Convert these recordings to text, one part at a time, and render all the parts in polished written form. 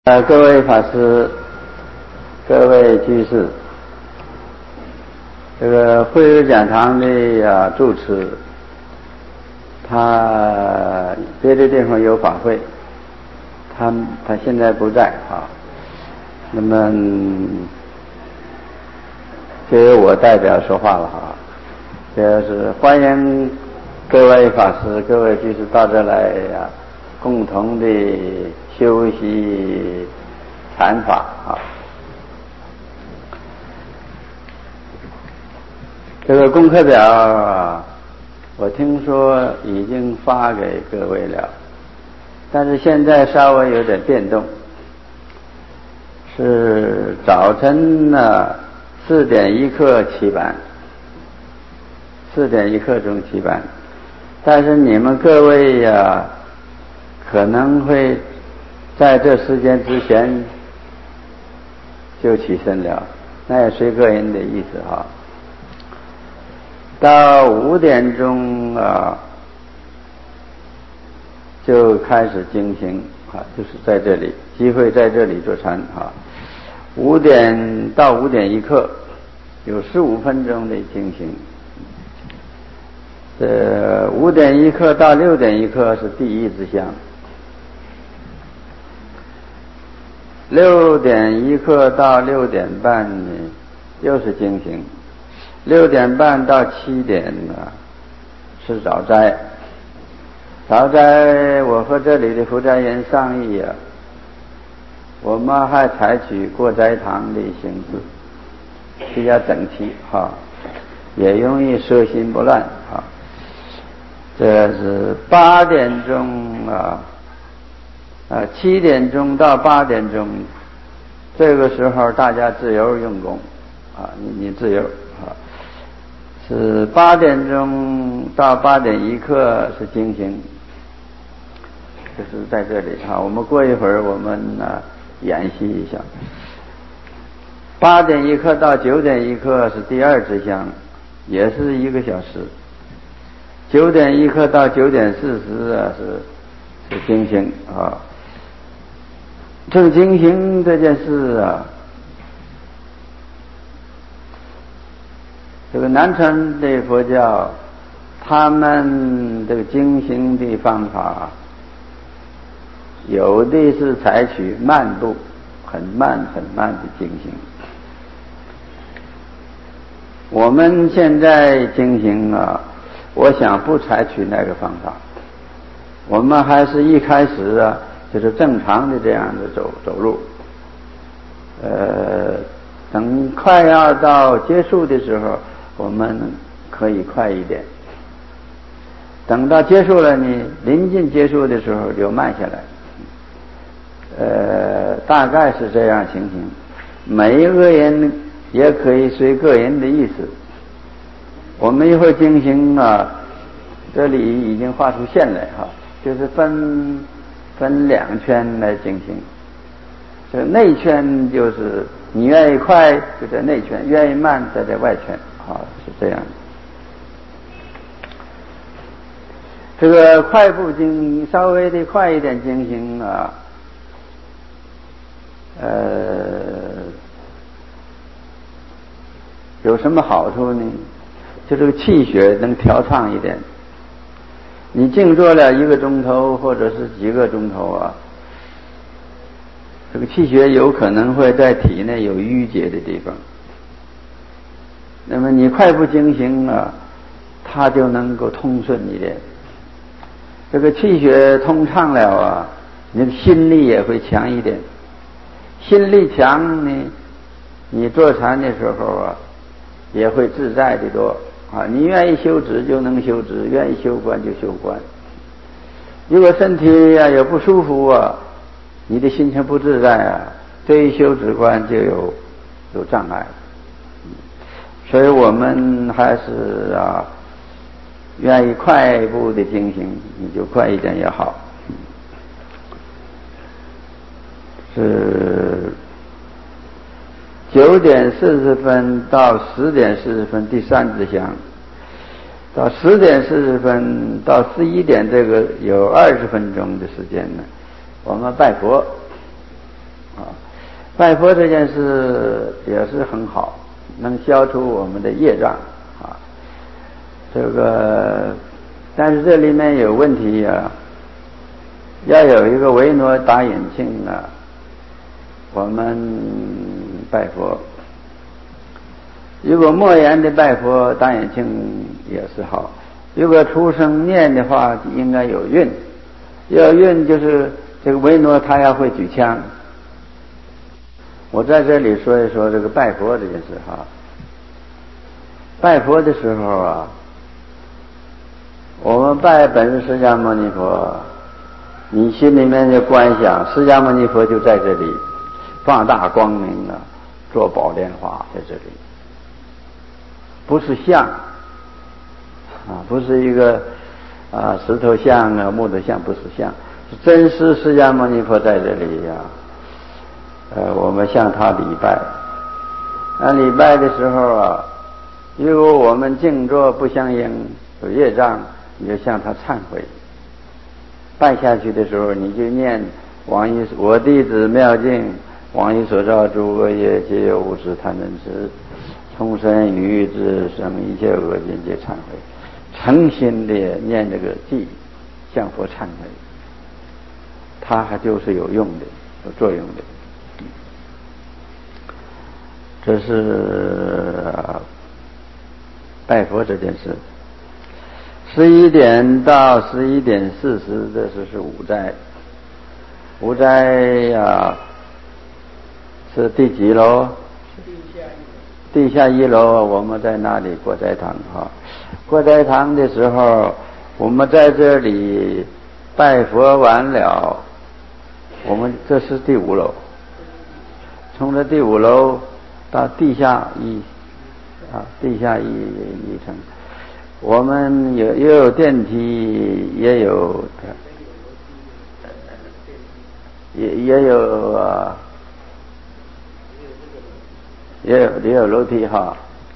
各位法师，各位居士，这个慧日讲堂的住持，他别的地方有法会，他现在不在啊。那么就由我代表说话了啊，就是欢迎各位法师、各位居士到这来共同的修习禅法啊。这个功课表我听说已经发给各位了，但是现在稍微有点变动，是早晨4点1刻起版，4点1刻钟起版，但是你们各位可能会在这时间之前就起身了，那也随个人的意思哈。到5点钟就开始经行就是在这里机会，在这里做禅5点到5点1刻有15分钟的经行。5点1刻到6点1刻是第一支香，6点1刻到6点半呢又是经行，6点半到7点是早斋。早斋我和这里的福斋人商议我们还采取过斋堂的形式，比较整齐也容易摄心不乱这是8点钟7点钟到8点钟，这个时候大家自由用功你自由是8点钟到8点1刻是经行，就是在这里我们过一会儿我们演习一下。8点1刻到9点1刻是第二支香，也是1个小时。9点1刻到9点40是经行这个经行这件事这个南传的佛教他们这个经行的方法有的是采取慢步，很慢很慢的经行。我们现在经行我想不采取那个方法，我们还是一开始就是正常的这样的走路，等快要到结束的时候我们可以快一点，等到结束了呢，临近结束的时候就慢下来，大概是这样情形。每一个人也可以随个人的意思。我们一会儿经行这里已经画出线来就是分2圈来进行。这个内圈就是你愿意快就在内圈，愿意慢在外圈是这样的。这个快步经稍微的快一点经行有什么好处呢？就这个气血能调畅一点。你静坐了1个钟头或者是几个钟头这个气血有可能会在体内有淤结的地方，那么你快步经行它就能够通顺一点。这个气血通畅了你的心力也会强一点。心力强呢，你坐禅的时候也会自在的多你愿意修止就能修止，愿意修观就修观。如果身体有不舒服你的心情不自在对于修止观就有障碍。所以我们还是愿意快步的进行，你就快一点也好。是9点40分到10点40分第3支香，到10点40分到11点这个有20分钟的时间呢，我们拜佛。 拜佛这件事也是很好，能消除我们的业障啊。这个，但是这里面有问题啊，要有一个维诺打引磬啊，我们拜佛。如果默言的拜佛打引磬也是好，如果出声念的话，应该有韵，有韵就是这个维诺他要会举枪。我在这里说一说这个拜佛这件事哈。拜佛的时候啊，我们拜本释迦牟尼佛，你心里面就观想释迦牟尼佛就在这里，放大光明啊，做宝莲花在这里，不是像啊，不是一个石头像啊木头像，不是像，是真实释迦牟尼佛在这里呀。我们向他礼拜。礼拜的时候啊，如果我们静坐不相应，有业障，你就向他忏悔。拜下去的时候，你就念我弟子妙净，往诣所造诸恶业，皆有无始贪嗔痴，从身语意之生一切恶尽皆忏悔。诚心的念这个偈，向佛忏悔，它还就是有用的，有作用的。这是拜佛这件事。11点到11点40这是五斋。五斋呀，是第几楼？地下一楼。我们在那里过斋堂哈。过斋堂的时候，我们在这里拜佛完了，我们这是第5楼。从这第5楼到地下一层，我们也有电梯，也有也有楼梯哈。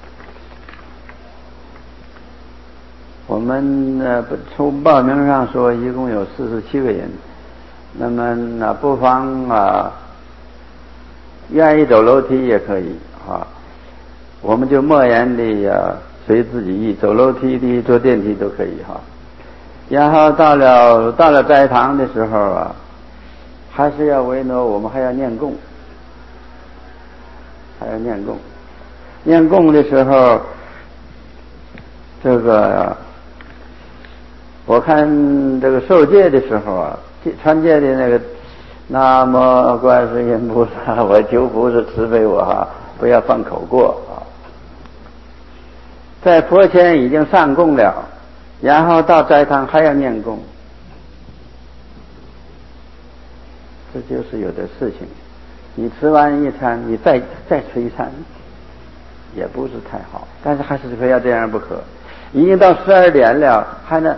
我们从报名上说一共有47个人，那么不妨愿意走楼梯也可以啊，我们就默言的随自己意，走楼梯的坐电梯都可以哈。然后到了斋堂的时候啊，还是要维诺，我们还要念供，念供的时候，这个我看这个受戒的时候啊，传戒的那个南无观世音菩萨，我求菩萨慈悲我不要犯口过在佛前已经上供了，然后到斋堂还要念供，这就是有的事情。你吃完一餐，你再吃一餐，也不是太好，但是还是非要这样不可。已经到12点了，还能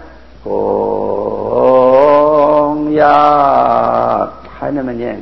还那么念，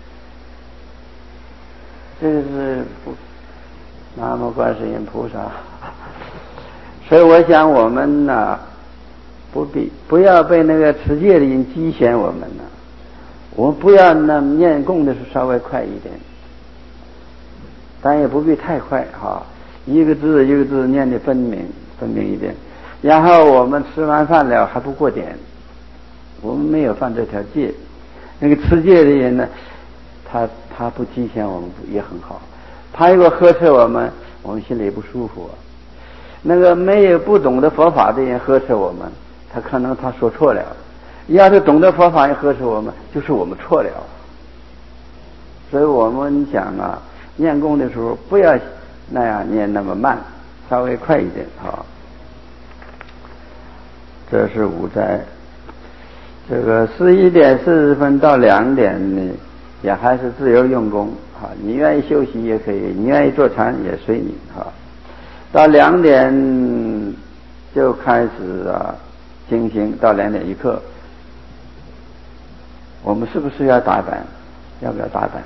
这是南无观世音菩萨。所以我想我们不要被那个持戒的人激显我们我们不要念供的时候稍微快一点，但也不必太快一个字一个字念得分明一点。然后我们吃完饭了还不过点，我们没有犯这条戒。那个持戒的人呢，他不激显我们也很好，他如果呵斥我们心里也不舒服那个没有不懂得佛法的人呵斥我们，他可能他说错了，要是懂得佛法人呵斥我们，就是我们错了。所以我们讲念供的时候不要那样念那么慢，稍微快一点这是五斋。这个11点40分到2点呢，也还是自由用功你愿意休息也可以，你愿意坐禅也随你到2点就开始进行，到2点1刻。我们是不是要打板？要不要打板？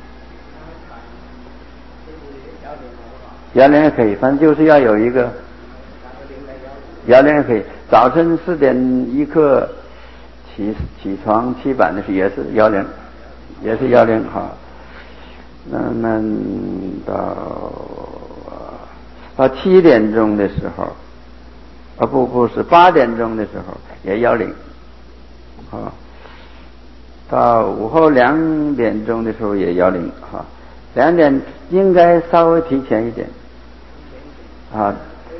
摇铃也可以，反正就是要有一个摇铃也可以。早晨4点1刻起床起板的时候也是摇铃那么到7点钟的时候，不是8点钟的时候也摇铃，到午后2点钟的时候也摇铃，2点应该稍微提前一点啊。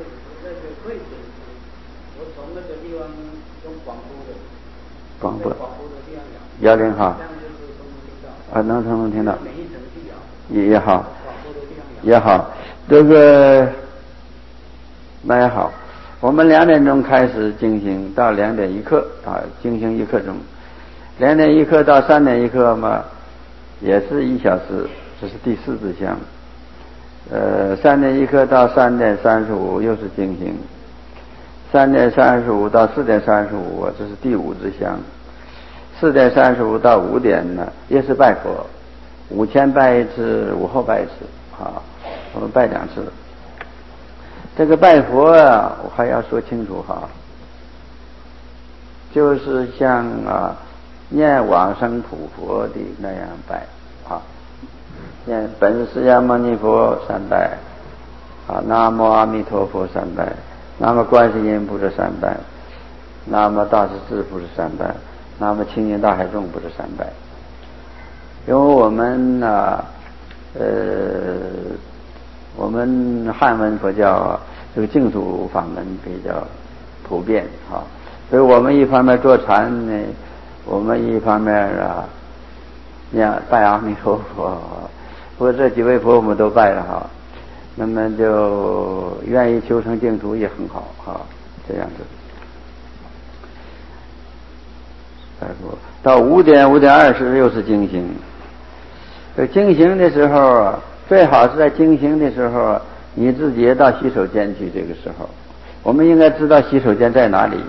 我从那个地方用广播的地方摇铃哈，能听到，也好，也好，这个那也好。我们2点钟开始进行，到2点1刻进行1刻钟，2点1刻到3点1刻嘛，也是1小时，这是第4支香。3点1刻到3点35又是进行，3点35到4点35这是第5支香。4点35到5点呢，也是拜佛，午前拜一次，午后拜一次我们拜2次。这个拜佛我还要说清楚就是像念往生普佛的那样拜念本释迦牟尼佛3拜南无阿弥陀佛3拜，南无观世音菩萨3拜，南无大势至菩萨3拜，南无青云大海众菩萨3拜。因为我们我们汉文佛教这个净土法门比较普遍所以我们一方面坐禅呢，我们一方面拜阿弥陀佛，不过这几位佛我们都拜了那么就愿意求成净土也很好这样子。到5点20又是经行。这经行的时候最好是在经行的时候你自己也到洗手间去。这个时候我们应该知道洗手间在哪里。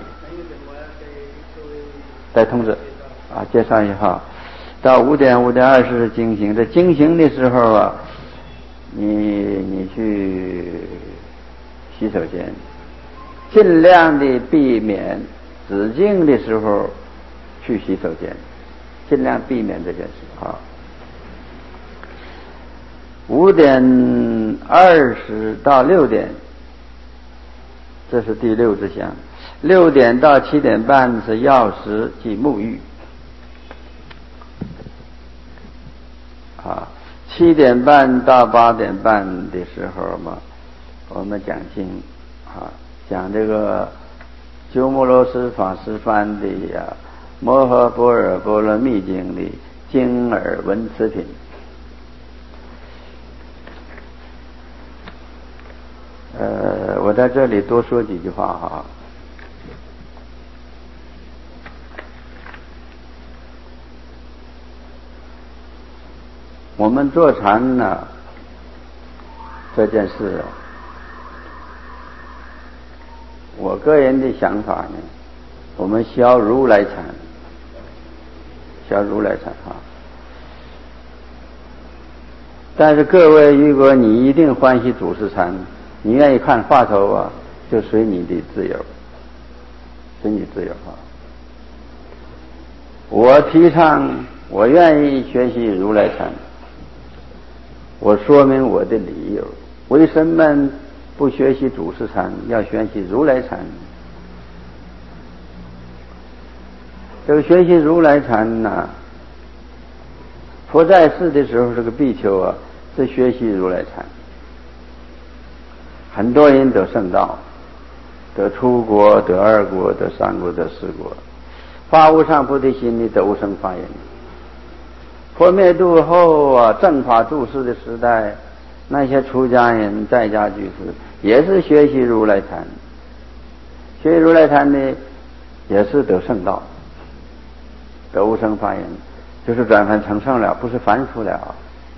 再通知介绍一下到5点20是经行。这经行的时候你去洗手间，尽量的避免止境的时候去洗手间，尽量避免这件事5点20到6点，这是第6支香。6点到7点半是药食即沐浴7点半到8点半的时候嘛，我们讲经讲这个鸠摩罗什法师翻的摩诃般若波罗蜜经的经耳闻词品。我在这里多说几句话我们坐禅呢这件事我个人的想法呢，我们消如来禅但是各位如果你一定欢喜主事禅，你愿意看话头就随你的自由，我提倡我愿意学习如来禅，我说明我的理由，为什么不学习主事禅，要学习如来禅？这个学习如来禅呢，佛在世的时候这个比丘是学习如来禅，很多人得圣道，得出国，得2国，得3国，得4国，发无上菩提心的得无生法忍。佛灭度后正法住世的时代，那些出家人在家居士也是学习如来禅，学习如来禅呢也是得圣道，得无生法忍，就是转凡成圣了，不是凡夫了。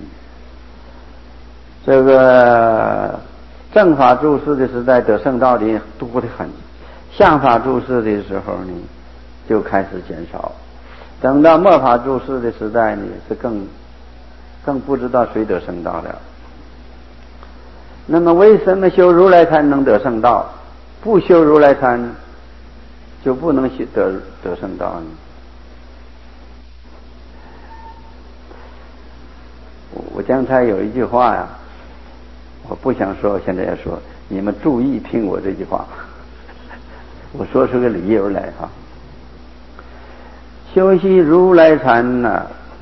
这个正法住世的时代得圣道的多得很，相法住世的时候呢就开始减少，等到末法住世的时代呢是更不知道谁得圣道了。那么为什么修如来禅能得圣道，不修如来禅就不能得圣道呢？ 我刚才有一句话呀，我不想说，现在要说，你们注意听我这句话。我说出个理由来哈。修习如来禅呢，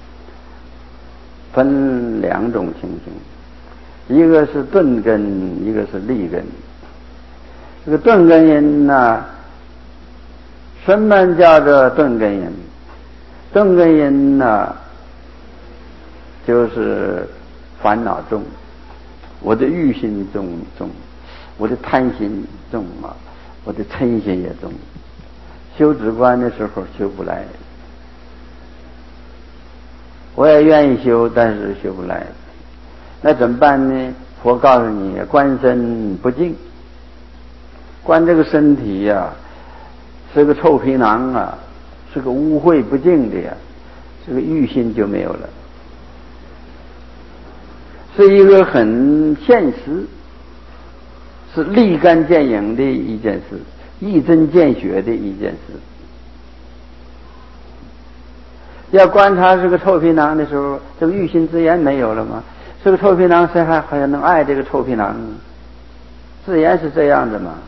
分两种情形，一个是顿根，一个是利根。这个顿根因呢，什么叫做顿根因？顿根因呢，就是烦恼重，我的欲心重，我的贪心重啊，我的嗔心也重。修止观的时候修不来，我也愿意修，但是修不来。那怎么办呢？佛告诉你，观身不净，观这个身体呀，是个臭皮囊啊，是个污秽不净的呀，这个欲心就没有了，是一个很现实，是立竿见影的一件事，一针见血的一件事。要观察是个臭皮囊的时候，这个欲心自然没有了吗？这个臭皮囊，谁还能爱这个臭皮囊？自然是这样的嘛。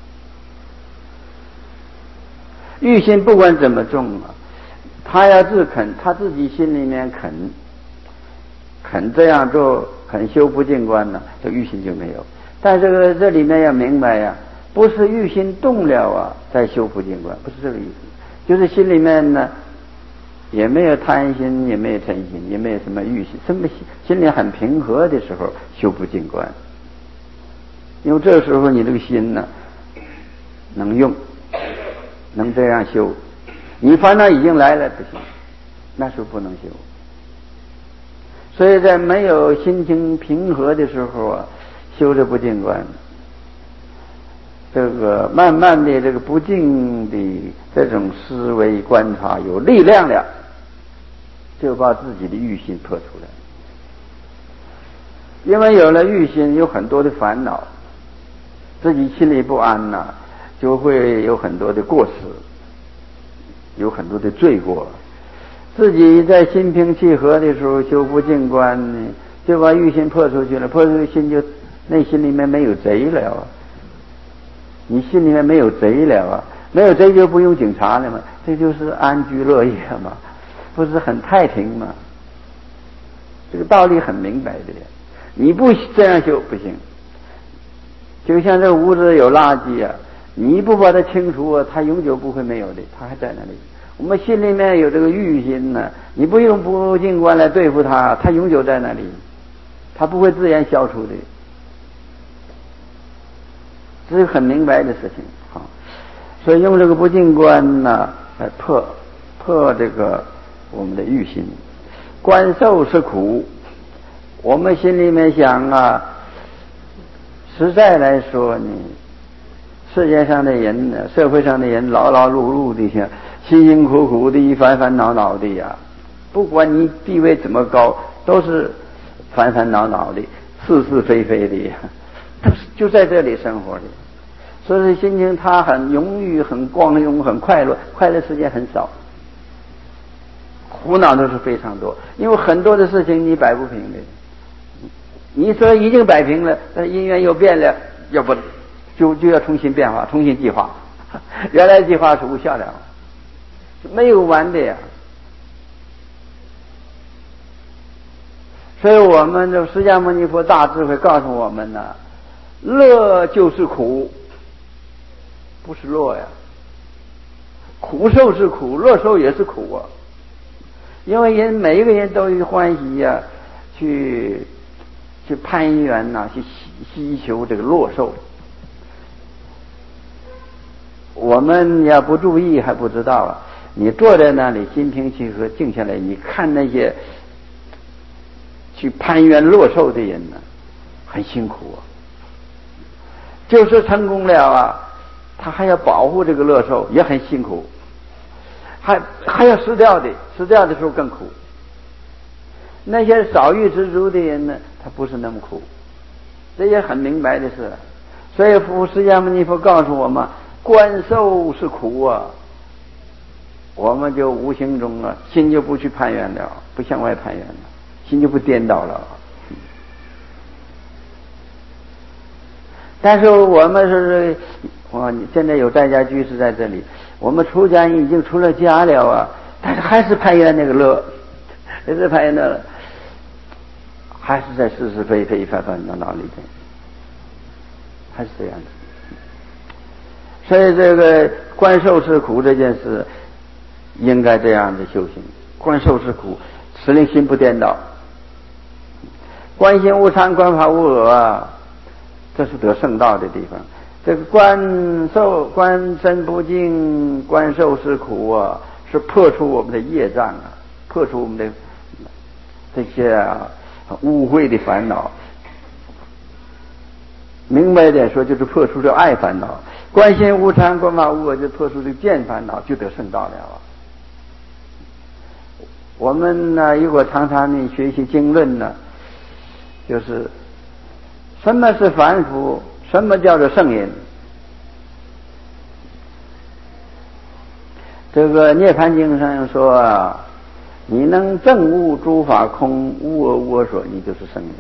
欲心不管怎么重啊，他要自肯，他自己心里面肯这样做，肯修不净观呢，这欲心就没有。但这里面要明白呀，不是欲心动了啊，再修不净观，不是这个意思。就是心里面呢，也没有贪心，也没有嗔心，也没有什么欲心，什么心里很平和的时候修不净观。因为这时候你这个心呢，能用，能这样修。你烦恼已经来了不行，那时候不能修。所以在没有心情平和的时候啊，修这不净观，这个慢慢的这个不净的这种思维观察有力量了，就把自己的欲心破出来。因为有了欲心，有很多的烦恼，自己心里不安呐，就会有很多的过失，有很多的罪过。自己在心平气和的时候修不净观呢，就把欲心破出去了，破出去心就内心里面没有贼了啊。你心里面没有贼了啊，没有贼就不用警察了嘛，这就是安居乐业嘛，不是很太平嘛？这个道理很明白的，你不这样修不行。就像这屋子有垃圾啊，你不把它清除啊，它永久不会没有的，它还在那里。我们心里面有这个欲心呢，你不用不净观来对付它，它永久在那里，它不会自然消除的。这是很明白的事情啊。所以用这个不净观呢，来破这个我们的欲心。观受是苦，我们心里面想啊，实在来说呢，世界上的人呢，社会上的人劳劳碌碌的，辛辛苦苦的，烦烦恼恼的呀。不管你地位怎么高，都是烦烦恼恼的，是是非非的呀，就在这里生活的。所以心情他很荣誉，很光荣，很快乐，快乐时间很少，苦恼都是非常多。因为很多的事情你摆不平的，你说已经摆平了，但因缘又变了，要不就要重新变化，重新计划，原来计划是无效的，没有完的呀。所以我们的释迦牟尼佛大智慧告诉我们呢，乐就是苦，不是乐呀。苦受是苦，乐受也是苦啊。因为每一个人都有欢喜呀，去攀缘呐，去希求这个乐受。我们要不注意还不知道啊。你坐在那里心平气和静下来，你看那些去攀缘乐受的人呢，很辛苦啊。就是成功了啊，他还要保护这个乐受，也很辛苦。还要失掉的，失掉的时候更苦。那些少欲知足的人呢，他不是那么苦，这也很明白的事。所以释迦牟尼佛告诉我们，观受是苦啊，我们就无形中啊，心就不去攀缘了，不向外攀缘了。 心就不颠倒了。但是我们是，现在有在家居士在这里，我们出家人已经出了家了啊，但是还是攀缘那个乐，还是攀缘的，还是在是是非非烦烦恼恼里边，还是这样子。所以这个观受是苦这件事，应该这样的修行。观受是苦，使令心不颠倒。观心无常，观法无我啊，这是得圣道的地方。这个观身不净，观受是苦啊，是破除我们的业障啊，破除我们的这些污秽的烦恼。明白一点说，就是破除这爱烦恼。观心无常，观法无我，就破除这见烦恼，就得圣道了。我们呢，如果常常呢学习经论呢，就是什么是凡夫，什么叫做圣人。这个涅槃经上说啊，你能证悟诸法空，无我无我所，你就是圣人。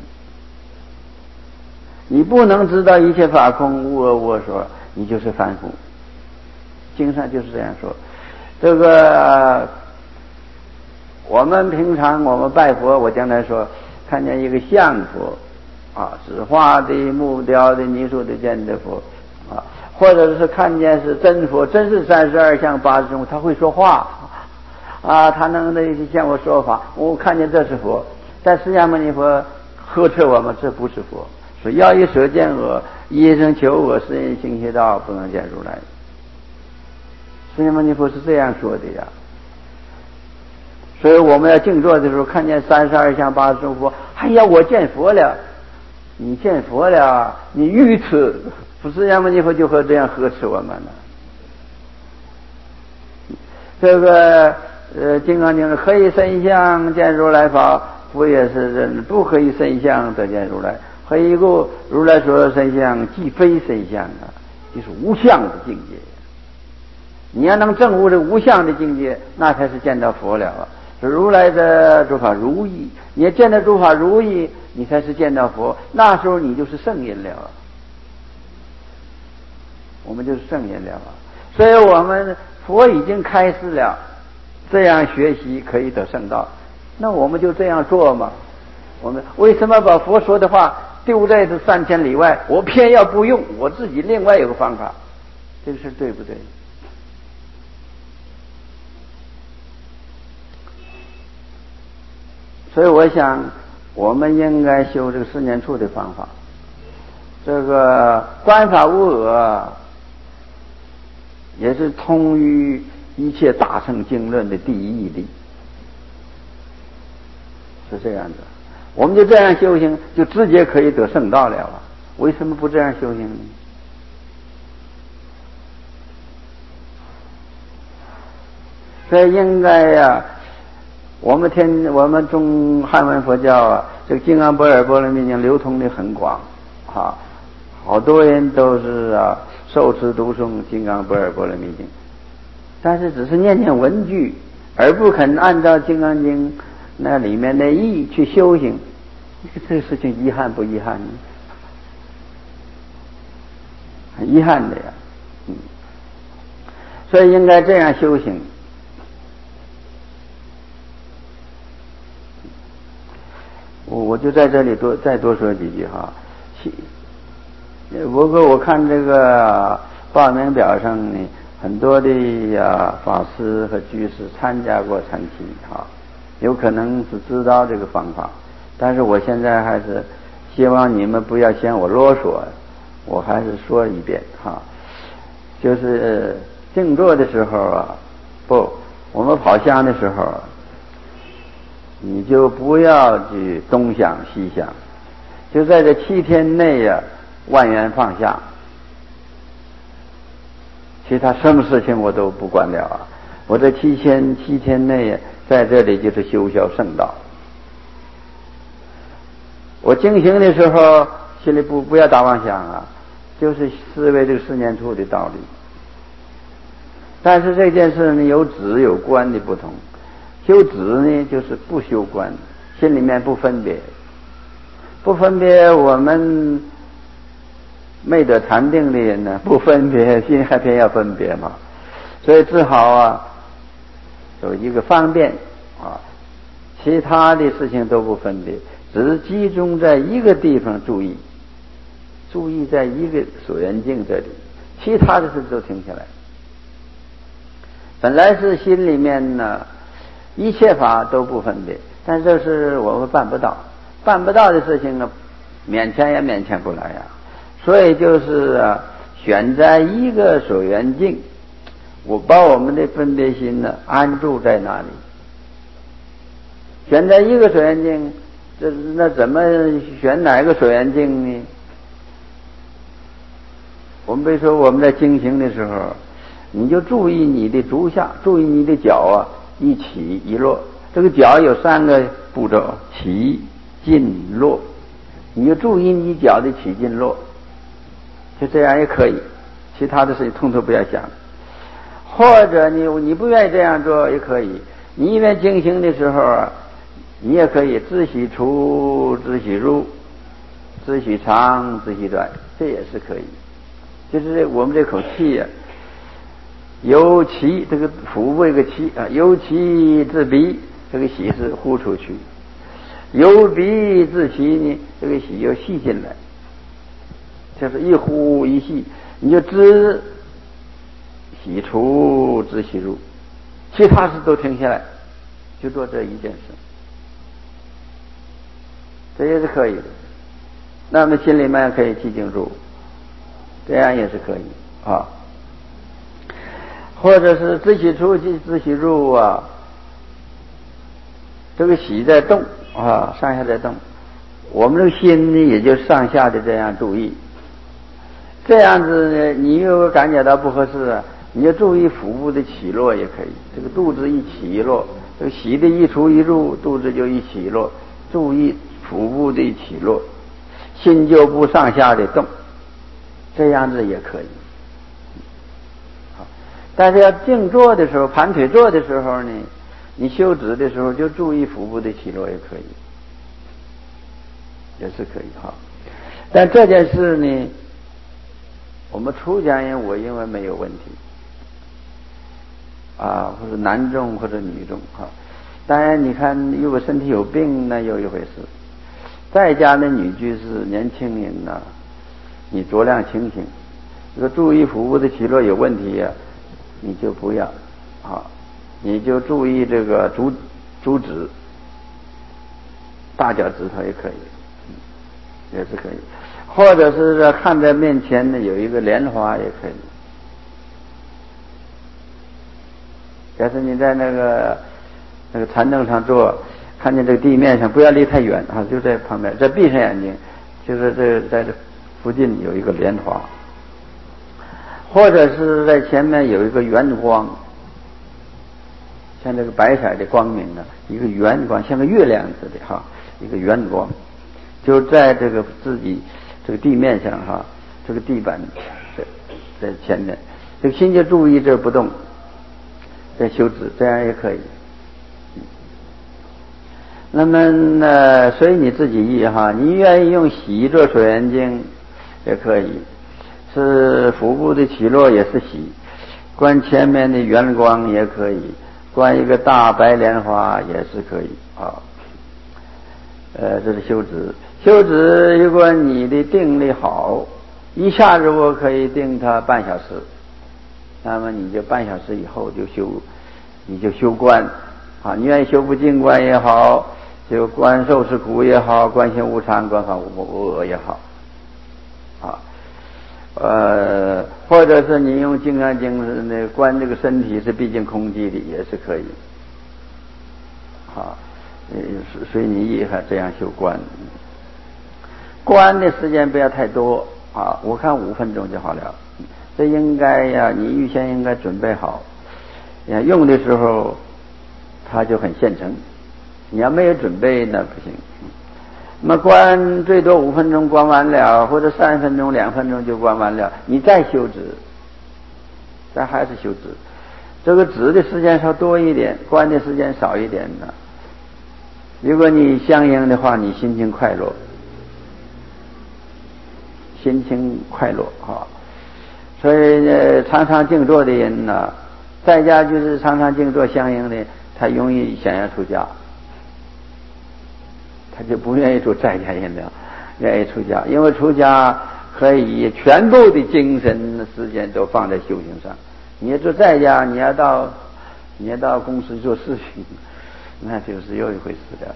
你不能知道一切法空，无我无我所，你就是凡夫。经上就是这样说。这个我们平常我们拜佛，我将来说看见一个像佛啊，纸画的、木雕的、泥塑的、建的佛啊，或者是看见是真佛，真是32相80种，他会说话啊，他能向我说法，我看见这是佛。但释迦牟尼佛呵斥我们，这不是佛，说要以舍见我，一生求我，是因行邪道，不能见如来。释迦牟尼佛是这样说的呀。所以我们要静坐的时候，看见32相80种佛，哎呀，我见佛了，你见佛了，你愚痴，不是释迦牟尼佛就会这样呵斥我们了。这个金刚经可以身相见如来法，佛也是人，不可以身相得见如来。何以故？如来所说身相，即非身相啊，就是无相的境界。你要能证悟这无相的境界，那才是见到佛了啊。如来的诸法如意，你要见到诸法如意，你才是见到佛，那时候你就是圣人了。我们就是圣人了。所以我们佛已经开示了，这样学习可以得圣道，那我们就这样做嘛。我们为什么把佛说的话丢在这3000里外，我偏要不用，我自己另外有个方法，这个事对不对？所以我想我们应该修这个4念处的方法。这个观法无我也是通于一切大乘经论的第一义理，是这样的。我们就这样修行，就直接可以得圣道了啊！为什么不这样修行呢？所以应该呀，我们中汉文佛教啊，这个金刚般若波罗蜜经流通的很广啊，好多人都是受持读诵金刚般若波罗蜜经，但是只是念念文句，而不肯按照金刚经那里面的意去修行，这个事情遗憾不遗憾呢？很遗憾的呀。所以应该这样修行。我就在这里再多说几句哈。不过我看这个报名表上呢，很多的法师和居士参加过禅期哈，有可能是知道这个方法，但是我现在还是希望你们不要嫌我啰嗦，我还是说一遍哈。就是静坐的时候我们跑香的时候，你就不要去东想西想，就在这7天内万缘放下，其他什么事情我都不管了啊！我这7天内在这里就是修销圣道。我进行的时候，心里不要打妄想啊，就是思维这个4念处的道理。但是这件事呢，有止有观的不同。修止呢，就是不修观， 心里面不分别，不分别，我们没得禅定的人呢，不分别，心还偏要分别嘛，所以只好啊，有一个方便啊，其他的事情都不分别，只是集中在一个地方注意，注意在一个所缘境这里，其他的事都停下来。本来是心里面呢，一切法都不分别，但这是我们办不到，办不到的事情呢，勉强也勉强不来呀。所以就是选在一个所缘境，我把我们的分别心呢安住在那里。选在一个所缘境，那怎么选哪个所缘境呢？我们比如说我们在经行的时候，你就注意你的足下，注意你的脚一起一落。这个脚有3个步骤：起、进、落。你就注意你脚的起、进、落，就这样也可以。其他的事情通通不要想。或者你不愿意这样做也可以。你因为经行的时候你也可以自喜出、自喜入、自喜长、自喜短，这也是可以。就是我们这口气由气，这个腹部一个气由气至鼻，这个喜是呼出去；由鼻至气呢，这个喜又吸进来，就是一呼一吸，你就知喜出，知喜入，其他事都停下来，就做这一件事，这也是可以的。那么心里面可以寂静住，这样也是可以啊。或者是知喜出，知喜入这个喜在动上下在动，我们这个心呢也就上下的这样注意。这样子呢，你又感觉到不合适你就注意腹部的起落也可以。这个肚子一起一落，这个喜的一出一入，肚子就一起一落，注意腹部的一起落，心就不上下的动，这样子也可以。但是要静坐的时候，盘腿坐的时候呢，你休止的时候就注意腹部的起落也可以，也是可以但这件事呢，我们出家人我认为没有问题或者男众或者女众当然你看如果身体有病那又一回事。在家的女居士年轻人你酌量清醒，这个注意腹部的起落有问题你就不要你就注意这个足趾、大脚趾头也可以，也是可以。或者是看在面前呢有一个莲花也可以。假设你在那个禅凳上坐，看见这个地面上不要离太远就在旁边，再闭上眼睛，就是在这附近有一个莲花。或者是在前面有一个圆光，像这个白色的光明一个圆光，像个月亮似的一个圆光，就在这个自己这个地面上这个地板在前面，这个心就注意这不动，在休止，这样也可以。那么所以你自己意你愿意用喜做所缘境也可以。是腹部的起落也是喜，观前面的圆光也可以，观一个大白莲花也是可以这是休止。休止如果你的定力好，一下子我可以定它半小时，那么你就半小时以后你就修观你愿意修不净观也好，就观受是苦也好，观行无常，观法无我也好或者是你用金刚经观这个身体是毕竟空寂的也是可以随你意这样修观。观的时间不要太多我看5分钟就好了。这应该你预先应该准备好，用的时候它就很现成，你要没有准备那不行。那么观最多5分钟观完了，或者3分钟、2分钟就观完了，你再休止，再还是休止。这个止的时间稍多一点，观的时间少一点如果你相应的话，你心情快乐，所以常常静坐的人呢，在家就是常常静坐相应的，他容易想要出家，他就不愿意做在家人了，愿意出家，因为出家可以全部的精神时间都放在修行上。你要做在家，你要到公司做事情，那就是又一回事了。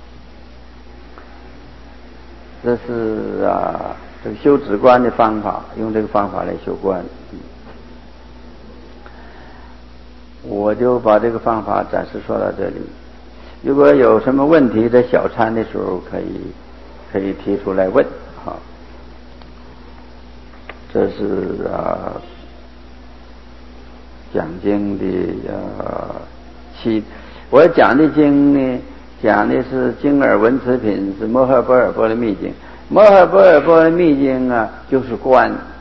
这是这个修止观的方法，用这个方法来修观。我就把这个方法暂时说到这里。如果有什么问题，在小参的时候可以提出来问。好，这是讲经的我讲的经呢，讲的是经耳闻持品，是摩诃般若波罗蜜经。摩诃般若波罗蜜经就是观。